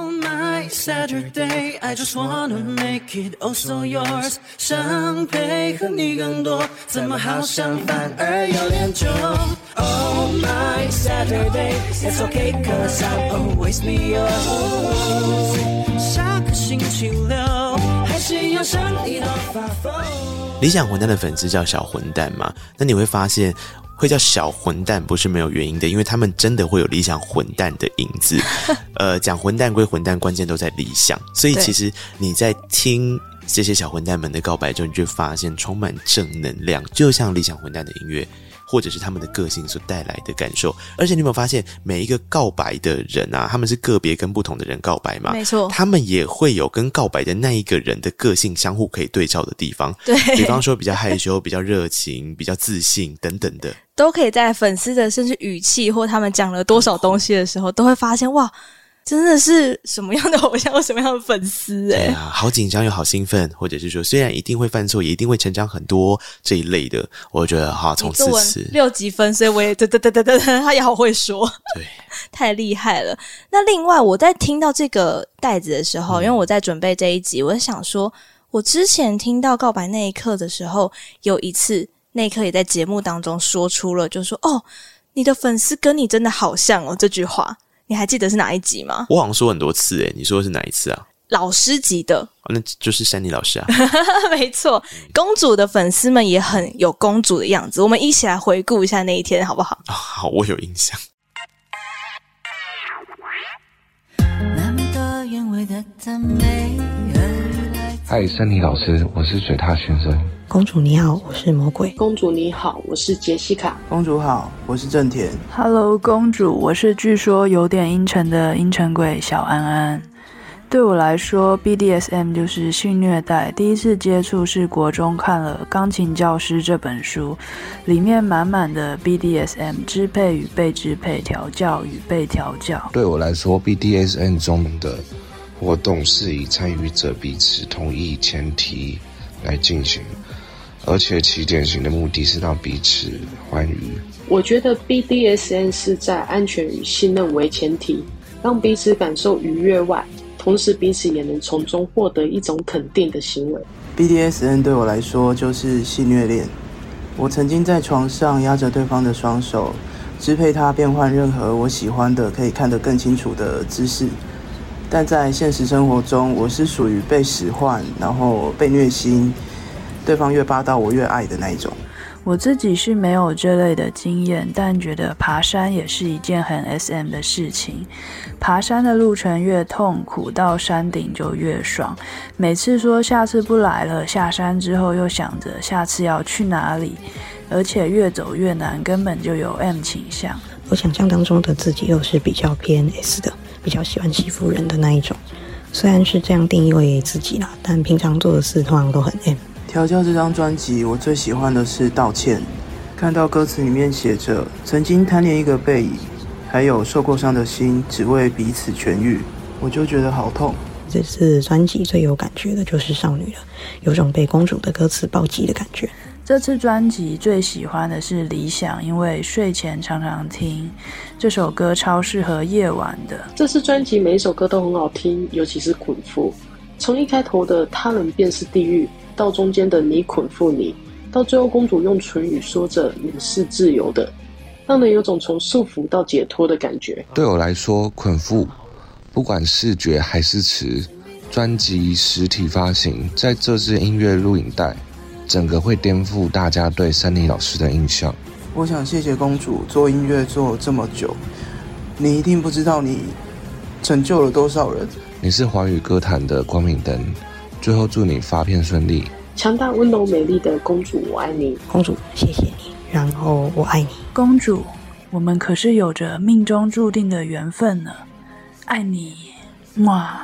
[SPEAKER 15] Saturday, I just wanna make it oh so yours， 想配合你更多，怎么好像反而有点重。Oh my Saturday, it's okay cause I'm always me yours。下个星期六，还是要上你的发疯。
[SPEAKER 10] 理想混蛋的粉丝叫小混蛋嘛，那你会发现会叫小混蛋不是没有原因的，因为他们真的会有理想混蛋的影子。呃，讲混蛋归混蛋，关键都在理想。所以其实你在听这些小混蛋们的告白之后，你就会发现充满正能量，就像理想混蛋的音乐或者是他们的个性所带来的感受。而且你有没有发现每一个告白的人啊，他们是个别跟不同的人告白嘛？
[SPEAKER 8] 没错，
[SPEAKER 10] 他们也会有跟告白的那一个人的个性相互可以对照的地方。
[SPEAKER 8] 对，
[SPEAKER 10] 比方说比较害羞、比较热情、比较自信等等的，
[SPEAKER 8] 都可以在粉丝的甚至语气或他们讲了多少东西的时候，都会发现哇， 真的是什么样的偶像有什么样的粉丝哎、
[SPEAKER 10] 对啊，好紧张又好兴奋，或者是说虽然一定会犯错，也一定会成长很多这一类的，我觉得哈，从四次
[SPEAKER 8] 六级分，所以我也对对对对对，他也好会说，
[SPEAKER 10] 对，
[SPEAKER 8] 太厉害了。那另外我在听到这个袋子的时候，
[SPEAKER 10] 嗯、
[SPEAKER 8] 因为我在准备这一集，我在想说，我之前听到告白那一刻的时候，有一次那一刻也在节目当中说出了，就说哦，你的粉丝跟你真的好像哦这句话。你还记得是哪一集吗？
[SPEAKER 10] 我好像说很多次诶，你说的是哪一次啊？
[SPEAKER 8] 老师级的、
[SPEAKER 10] 哦、那就是珊妮老师啊。
[SPEAKER 8] 没错，公主的粉丝们也很有公主的样子，我们一起来回顾一下那一天好不好？
[SPEAKER 10] 哦、好，我有印象。
[SPEAKER 16] 嗨，珊妮老师，我是水獭先生。
[SPEAKER 17] 公主你好，我是魔鬼。
[SPEAKER 18] 公主你好，我是杰西卡。
[SPEAKER 19] 公主好，我是正田。
[SPEAKER 5] Hello， 公主，我是据说有点阴沉的阴沉鬼小安安。对我来说 B D S M 就是性虐待，第一次接触是国中看了《钢琴教师》这本书，里面满满的 B D S M 支配与被支配，调教与被调教。
[SPEAKER 16] 对我来说 B D S M 中的活动是以参与者彼此同意前提来进行，而且其典型的目的是让彼此欢愉。
[SPEAKER 18] 我觉得 B D S M 是在安全与信任为前提，让彼此感受愉悦外，同时彼此也能从中获得一种肯定的行为。
[SPEAKER 19] B D S M 对我来说就是性虐恋，我曾经在床上压着对方的双手，支配他变换任何我喜欢的可以看得更清楚的姿势，但在现实生活中我是属于被使唤，然后被虐心，对方越霸道我越爱的那一种。
[SPEAKER 5] 我自己是没有这类的经验，但觉得爬山也是一件很 S M 的事情。爬山的路程越痛苦，到山顶就越爽。每次说下次不来了，下山之后又想着下次要去哪里，而且越走越难，根本就有 M 倾向。
[SPEAKER 17] 我想象当中的自己又是比较偏 S 的，比较喜欢欺负人的那一种。虽然是这样定义为自己啦，但平常做的事通常都很 M。
[SPEAKER 19] 调教这张专辑，我最喜欢的是道歉。看到歌词里面写着曾经贪恋一个背影，还有受过伤的心，只为彼此痊愈，我就觉得好痛。
[SPEAKER 17] 这次专辑最有感觉的就是少女了，有种被公主的歌词暴击的感觉。
[SPEAKER 5] 这次专辑最喜欢的是理想，因为睡前常常听这首歌，超适合夜晚的。
[SPEAKER 18] 这次专辑每一首歌都很好听，尤其是捆缚，从一开头的他人便是地狱，到中间的你捆缚你，到最后公主用唇语说着你是自由的，让人有种从束缚到解脱的感觉。
[SPEAKER 16] 对我来说，捆缚不管视觉还是词，专辑实体发行，在这支音乐录影带整个会颠覆大家对珊妮老师的印象。
[SPEAKER 19] 我想谢谢公主做音乐做这么久，你一定不知道你拯救了多少人。
[SPEAKER 16] 你是华语歌坛的光明灯，最后祝你发片顺利。
[SPEAKER 18] 强大温柔美丽的公主，我爱你。
[SPEAKER 17] 公主谢谢你，然后我爱你。
[SPEAKER 5] 公主，我们可是有着命中注定的缘分呢，爱你，哇！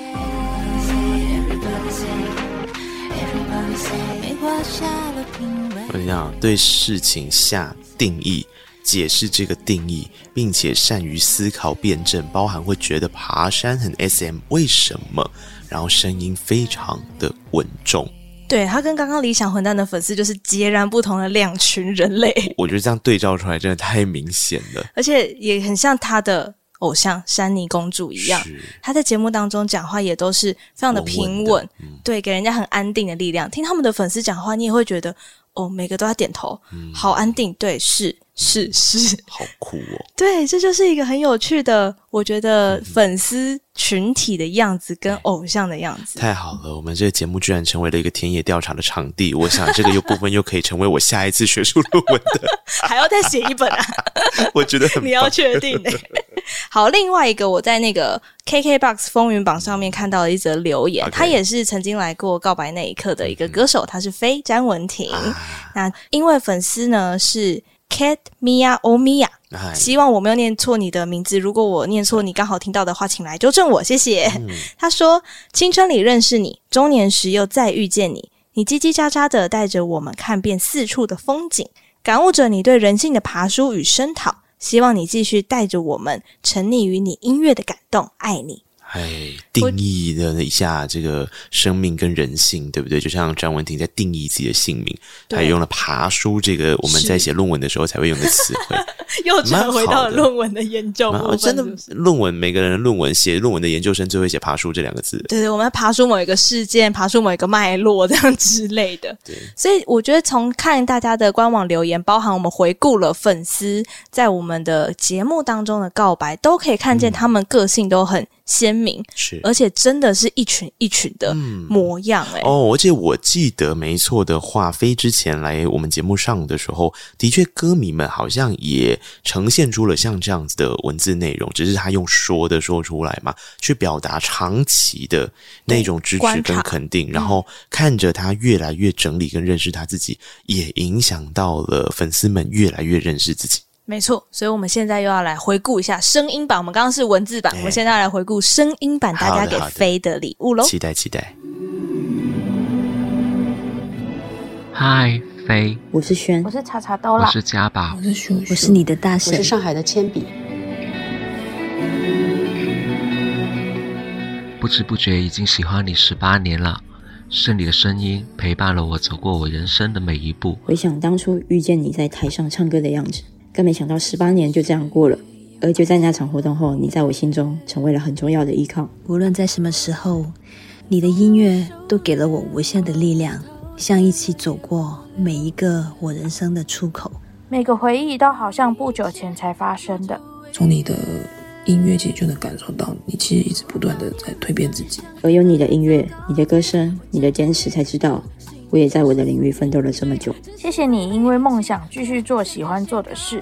[SPEAKER 10] 我想对事情下定义，解释这个定义，并且善于思考辩证，包含会觉得爬山很 S M， 为什么？然后声音非常的稳重。
[SPEAKER 8] 对，他跟刚刚理想混蛋的粉丝就是截然不同的两群人类。
[SPEAKER 10] 我觉得这样对照出来真的太明显了，
[SPEAKER 8] 而且也很像他的偶像珊妮公主一样，他在节目当中讲话也都是非常的平稳，稳嗯、对，给人家很安定的力量。听他们的粉丝讲话，你也会觉得哦，每个都要点头，嗯、好安定，对，是是是，
[SPEAKER 10] 好酷哦。
[SPEAKER 8] 对，这就是一个很有趣的，我觉得粉丝群体的样子跟偶像的样子。
[SPEAKER 10] 太好了，我们这个节目居然成为了一个田野调查的场地，我想这个又部分又可以成为我下一次学术论文的
[SPEAKER 8] 还要再写一本啊
[SPEAKER 10] 我觉得很棒
[SPEAKER 8] 你要确定耶好，另外一个我在那个 K K B O X 风云榜上面看到了一则留言， okay. 他也是曾经来过告白那一刻的一个歌手，他是非詹文婷、啊、那因为粉丝呢是 Cat Mia Omiya， 希望我没有念错你的名字，如果我念错你刚好听到的话请来纠正我，谢谢、嗯、他说青春里认识你，中年时又再遇见你，你叽叽喳喳的带着我们看遍四处的风景，感悟着你对人性的爬梳与声讨， 希望你继续带着我们沉溺于你音乐的感动，爱你。
[SPEAKER 10] 哎，定义了一下这个生命跟人性，对不对？就像张文婷在定义自己的姓名，还用了爬书这个我们在写论文的时候才会用的词汇，
[SPEAKER 8] 又转回到了论文的研究部分，
[SPEAKER 10] 真的论文每个人的论文写论文的研究生最会写爬书这两个字。
[SPEAKER 8] 对对，我们要爬出某一个事件，爬出某一个脉络这样之类的。对，所以我觉得从看大家的官网留言，包含我们回顾了粉丝在我们的节目当中的告白，都可以看见他们个性都很鲜明，
[SPEAKER 10] 是，
[SPEAKER 8] 而且真的是一群一群的模样、欸
[SPEAKER 10] 嗯、哦，而且我记得没错的话，飞之前来我们节目上的时候，的确歌迷们好像也呈现出了像这样子的文字内容，只是他用说的说出来嘛，去表达长期的那种支持跟肯定，然后看着他越来越整理跟认识他自己，也影响到了粉丝们越来越认识自己。
[SPEAKER 8] 没错，所以我们现在又要来回顾一下声音版，我们刚刚是文字版、欸、我们现在要来回顾声音版大家给飞的礼物咯，
[SPEAKER 10] 期待期待。
[SPEAKER 20] 嗨，飞，
[SPEAKER 21] 我是轩，
[SPEAKER 22] 我是查查兜啦，
[SPEAKER 20] 我是家宝，
[SPEAKER 21] 我是叔叔，我是你的大婶，
[SPEAKER 22] 我是上海的铅笔。
[SPEAKER 20] 不知不觉已经喜欢你十八年了，是你的声音陪伴了我走过我人生的每一步。
[SPEAKER 21] 回想当初遇见你在台上唱歌的样子，更没想到十八年就这样过了，而就在那场活动后，你在我心中成为了很重要的依靠。
[SPEAKER 17] 无论在什么时候，你的音乐都给了我无限的力量，像一起走过每一个我人生的出口。
[SPEAKER 22] 每个回忆都好像不久前才发生的。
[SPEAKER 23] 从你的音乐其实就能感受到你其实一直不断的在蜕变自己，
[SPEAKER 21] 而有你的音乐，你的歌声，你的坚持，才知道我也在我的领域奋斗了这么久。
[SPEAKER 22] 谢谢你因为梦想继续做喜欢做的事。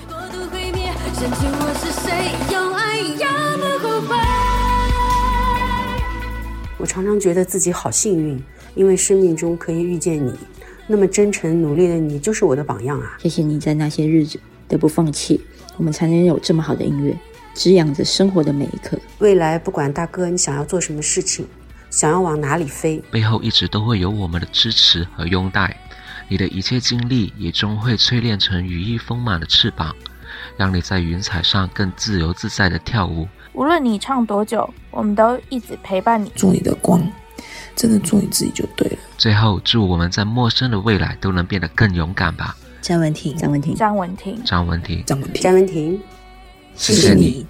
[SPEAKER 24] 我常常觉得自己好幸运，因为生命中可以遇见你，那么真诚努力的你就是我的榜样啊！
[SPEAKER 21] 谢谢你在那些日子的不放弃，我们才能有这么好的音乐，滋养着生活的每一刻。
[SPEAKER 24] 未来不管大哥你想要做什么事情，想要往哪里飞，
[SPEAKER 20] 背后一直都会有我们的支持和拥戴，你的一切经历也终会淬炼成羽翼丰满的翅膀，让你在云彩上更自由自在的跳舞。
[SPEAKER 22] 无论你唱多久，我们都一直陪伴你，
[SPEAKER 23] 做你的光，真的做你自己就对了。
[SPEAKER 20] 最后祝我们在陌生的未来都能变得更勇敢吧。
[SPEAKER 21] 张文婷，张文婷，
[SPEAKER 22] 张文婷，
[SPEAKER 20] 张文婷，
[SPEAKER 23] 张文婷，
[SPEAKER 24] 张文婷，
[SPEAKER 20] 谢谢你。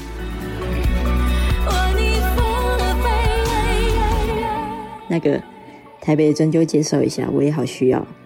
[SPEAKER 21] 那个台北的针灸介绍一下，我也好需要。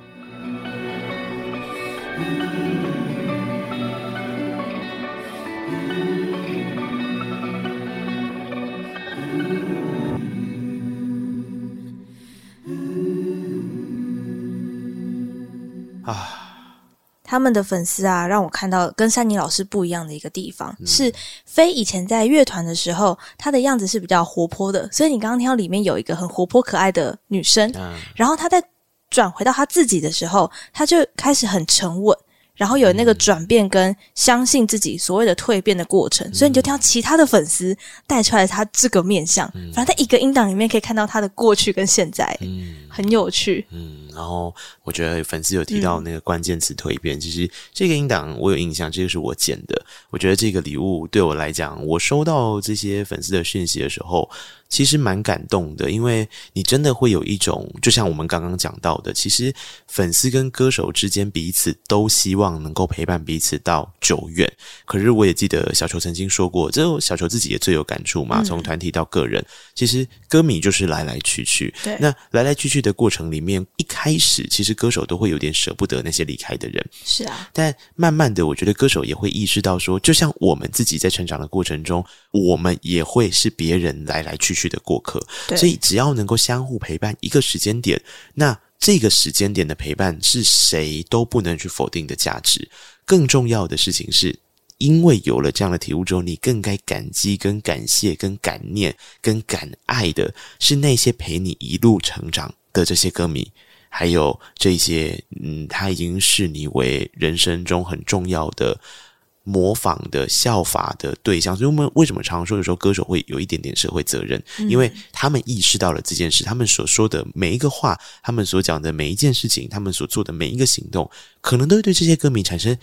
[SPEAKER 8] 他们的粉丝啊，让我看到跟珊妮老师不一样的一个地方、嗯、是飞以前在乐团的时候，她的样子是比较活泼的，所以你刚刚听到里面有一个很活泼可爱的女生、嗯、然后她在转回到她自己的时候，她就开始很沉稳，然后有那个转变跟相信自己所谓的蜕变的过程、嗯、所以你就听到其他的粉丝带出来她这个面向、嗯、反正在一个音档里面可以看到她的过去跟现在、嗯、很有趣。
[SPEAKER 10] 嗯，然后我觉得粉丝有提到那个关键词蜕变、嗯、其实这个音档我有印象，这个是我剪的，我觉得这个礼物对我来讲，我收到这些粉丝的讯息的时候其实蛮感动的，因为你真的会有一种，就像我们刚刚讲到的，其实粉丝跟歌手之间彼此都希望能够陪伴彼此到久远，可是我也记得小球曾经说过，这小球自己也最有感触嘛，从团体到个人、嗯、其实歌迷就是来来去去，对，那来来去去的过程里面，一开始其实歌手都会有点舍不得那些离开的人，
[SPEAKER 8] 是啊，
[SPEAKER 10] 但慢慢的我觉得歌手也会意识到说，就像我们自己在成长的过程中，我们也会是别人来来去去的过客，所以只要能够相互陪伴一个时间点，那这个时间点的陪伴是谁都不能去否定的价值。更重要的事情是，因为有了这样的体悟之后，你更该感激跟感谢跟感念跟感爱的是那些陪你一路成长的这些歌迷，还有这些嗯，他已经视你为人生中很重要的模仿的效法的对象。所以我们为什么常常说有时候歌手会有一点点社会责任、嗯、因为他们意识到了这件事，他们所说的每一个话，他们所讲的每一件事情，他们所做的每一个行动，可能都会对这些歌迷产生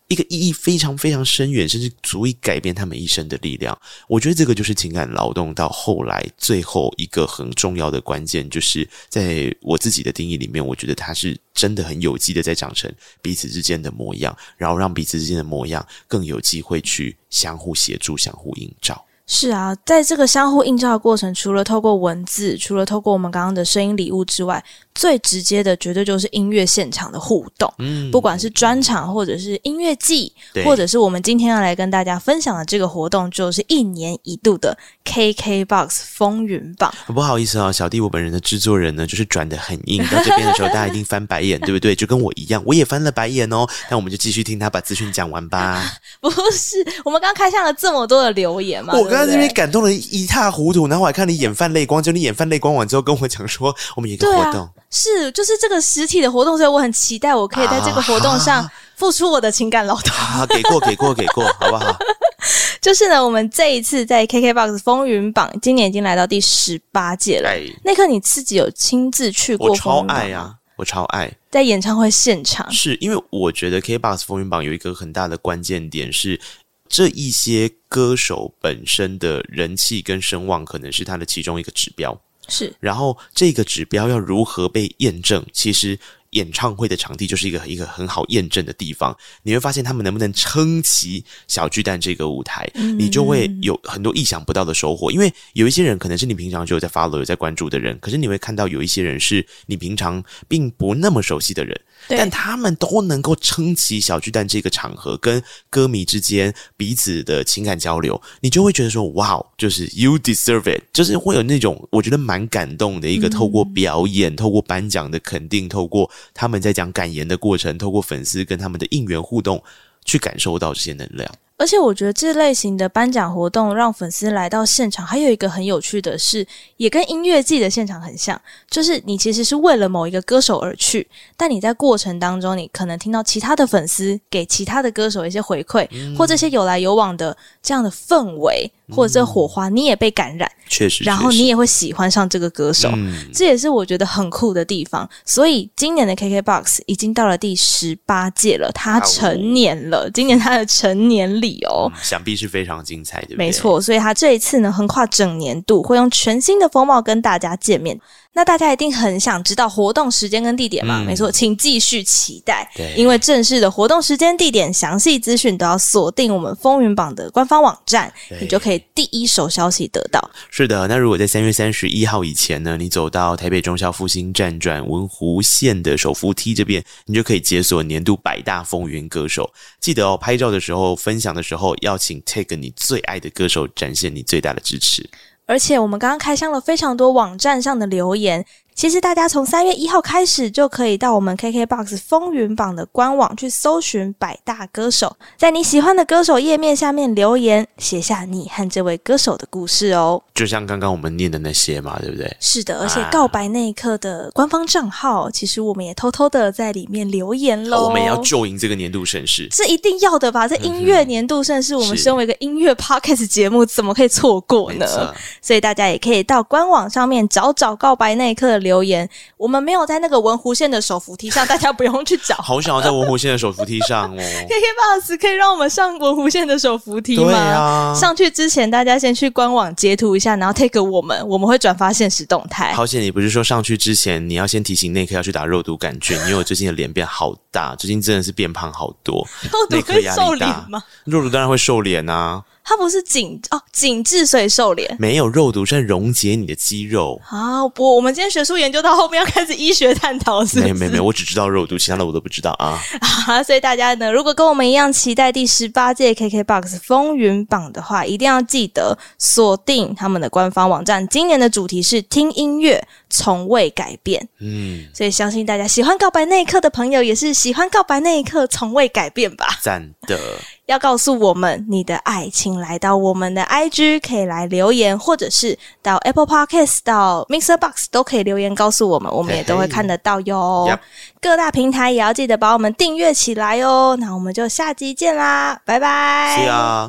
[SPEAKER 10] 一个意义非常非常深远，甚至足以改变他们一生的力量。我觉得这个就是情感劳动到后来最后一个很重要的关键，就是在我自己的定义里面，我觉得它是真的很有机的在长成彼此之间的模样，然后让彼此之间的模样更有机会去相互协助、相互映照。
[SPEAKER 8] 是啊，在这个相互映照的过程，除了透过文字，除了透过我们刚刚的声音礼物之外，最直接的绝对就是音乐现场的互动。嗯，不管是专场或者是音乐季，或者是我们今天要来跟大家分享的这个活动，就是一年一度的 K K B O X 风云榜。
[SPEAKER 10] 不好意思啊，小弟我本人的制作人呢，就是转得很硬，到这边的时候大家一定翻白眼，对不对？就跟我一样，我也翻了白眼哦。那我们就继续听他把资讯讲完吧。
[SPEAKER 8] 不是，我们刚刚开箱了这么多的留言嘛，
[SPEAKER 10] 我刚刚这边感动了一塌糊涂，然后我还看你眼泛泪光，就你眼泛泪光完之后跟我讲说我们有一个活动、啊、
[SPEAKER 8] 是就是这个实体的活动，所以我很期待我可以在这个活动上付出我的情感劳动、
[SPEAKER 10] 啊、给过给过给过好不好？
[SPEAKER 8] 就是呢，我们这一次在 K K B O X 风云榜今年已经来到第十八届了。那刻你自己有亲自去过风云榜吗？
[SPEAKER 10] 我超爱啊，我超爱
[SPEAKER 8] 在演唱会现场。
[SPEAKER 10] 是因为我觉得 K K B O X 风云榜有一个很大的关键点是，这一些歌手本身的人气跟声望可能是他的其中一个指标，
[SPEAKER 8] 是。
[SPEAKER 10] 然后这个指标要如何被验证，其实演唱会的场地就是一个一个很好验证的地方。你会发现他们能不能撑起小巨蛋这个舞台、嗯、你就会有很多意想不到的收获。因为有一些人可能是你平常就有在 follow 有在关注的人，可是你会看到有一些人是你平常并不那么熟悉的人，但他们都能够撑起小巨蛋这个场合跟歌迷之间彼此的情感交流，你就会觉得说哇，就是 you deserve it， 就是会有那种我觉得蛮感动的一个透过表演、嗯、透过颁奖的肯定，透过他们在讲感言的过程，透过粉丝跟他们的应援互动去感受到这些能量。
[SPEAKER 8] 而且我觉得这类型的颁奖活动让粉丝来到现场，还有一个很有趣的是，也跟音乐季的现场很像，就是你其实是为了某一个歌手而去，但你在过程当中你可能听到其他的粉丝给其他的歌手一些回馈、嗯、或这些有来有往的这样的氛围或者这火花、嗯、你也被感染，
[SPEAKER 10] 确实，
[SPEAKER 8] 然后你也会喜欢上这个歌手、嗯、这也是我觉得很酷的地方。所以今年的 K K B O X 已经到了第十八届了，他成年了、哦、今年他的成年礼哦、
[SPEAKER 10] 嗯、想必是非常精彩，对不对？
[SPEAKER 8] 没错，所以他这一次呢横跨整年度，会用全新的风貌跟大家见面。那大家一定很想知道活动时间跟地点嘛、嗯、没错，请继续期待，因为正式的活动时间地点详细资讯都要锁定我们风云榜的官方网站，你就可以第一手消息得到。
[SPEAKER 10] 是的，那如果在三月三十一号以前呢，你走到台北忠孝复兴站转文湖线的手扶梯这边，你就可以解锁年度百大风云歌手。记得哦，拍照的时候分享的时候要请 tag 你最爱的歌手，展现你最大的支持。
[SPEAKER 8] 而且我们刚刚开箱了非常多网站上的留言，其实大家从三月一号开始就可以到我们 K K B O X 风云榜的官网去搜寻百大歌手，在你喜欢的歌手页面下面留言，写下你和这位歌手的故事哦。
[SPEAKER 10] 就像刚刚我们念的那些嘛，对不对？
[SPEAKER 8] 是的，而且告白那一刻的官方账号、啊、其实我们也偷偷的在里面留言咯。
[SPEAKER 10] 我们也要就赢这个年度盛事，
[SPEAKER 8] 这一定要的吧，这音乐年度盛事、嗯、我们身为一个音乐 podcast 节目怎么可以错过呢？所以大家也可以到官网上面找找告白那一刻的留言，我们没有在那个文湖线的手扶梯上，大家不用去找。
[SPEAKER 10] 好想要在文湖线的手扶梯上哦。
[SPEAKER 8] K K B O X 可以让我们上文湖线的手扶梯吗？
[SPEAKER 10] 对啊，
[SPEAKER 8] 上去之前大家先去官网截图一下，然后 take 我们，我们会转发限时动态。
[SPEAKER 10] 好险你不是说上去之前你要先提醒内科要去打肉毒杆菌，因为我最近的脸变好大，最近真的是变胖好多。
[SPEAKER 8] 肉毒会瘦脸吗？
[SPEAKER 10] 肉毒当然会瘦脸啊。
[SPEAKER 8] 它不是紧哦紧致所以瘦脸，
[SPEAKER 10] 没有，肉毒是溶解你的肌肉。
[SPEAKER 8] 好，不，我们今天学术研究到后面要开始医学探讨，是不是？
[SPEAKER 10] 没有没有没有，我只知道肉毒，其他的我都不知道啊。
[SPEAKER 8] 啊，所以大家呢，如果跟我们一样期待第十八届 K K B O X 风云榜的话，一定要记得锁定他们的官方网站。今年的主题是听音乐，从未改变。嗯，所以相信大家喜欢告白那一刻的朋友，也是喜欢告白那一刻从未改变吧？
[SPEAKER 10] 赞的。
[SPEAKER 8] 要告诉我们你的爱，请来到我们的 I G 可以来留言，或者是到 Apple Podcast 到 Mixer Box 都可以留言告诉我们，我们也都会看得到哟。Yep. 各大平台也要记得把我们订阅起来哦。那我们就下集见啦，拜拜。
[SPEAKER 10] 是啊，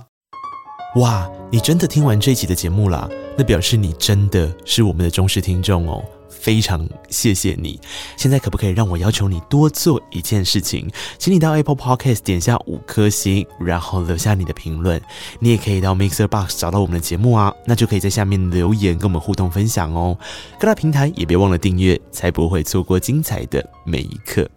[SPEAKER 10] 哇，你真的听完这一集的节目啦？那表示你真的是我们的忠实听众哦。 非常谢谢你。现在可不可以让我要求你多做一件事情？请你到 Apple Podcast 点下五颗星，然后留下你的评论。你也可以到 Mixer Box 找到我们的节目啊，那就可以在下面留言跟我们互动分享哦。各大平台也别忘了订阅，才不会错过精彩的每一刻。